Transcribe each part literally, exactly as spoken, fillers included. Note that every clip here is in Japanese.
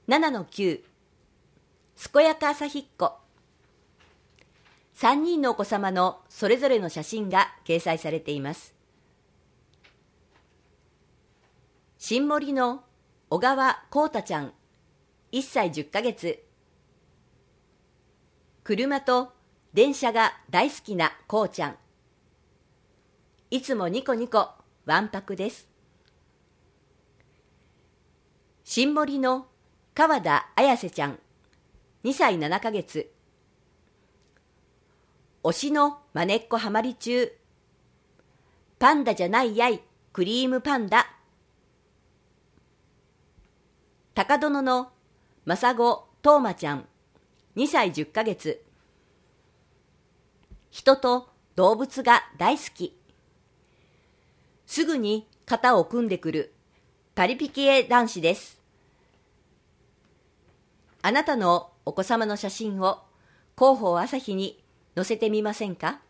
ななのきゅう、健やか朝ひっこ。さんにんのお子様のそれぞれの写真が掲載されています。新森の小川こうたちゃん、いっさいじゅっかげつ。車と電車が大好きなこうちゃん。いつもニコニコわんぱくです。新森の川田綾瀬ちゃん、にさいななかげつ。推しのまねっこはまり中。パンダじゃないやい、クリームパンダ。高殿のまさごとうまちゃん、にさいじゅっかげつ。人と動物が大好き。すぐに肩を組んでくるパリピ系男子です。あなたのお子様の写真を広報朝日に載せてみませんか？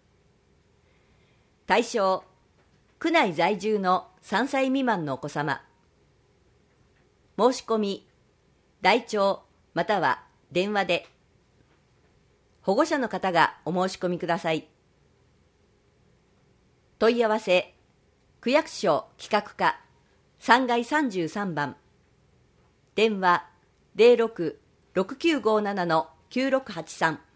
対象、区内在住のさんさい未満のお子様。申し込み、台帳または電話で。保護者の方がお申し込みください。問い合わせ、区役所企画課さんがいさんじゅうさんばん。電話 ゼロろく ろくきゅうごなな のきゅうろくはちさん。